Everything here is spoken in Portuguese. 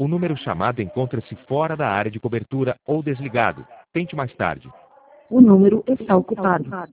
O número chamado encontra-se fora da área de cobertura ou desligado. Tente mais tarde. O número está ocupado.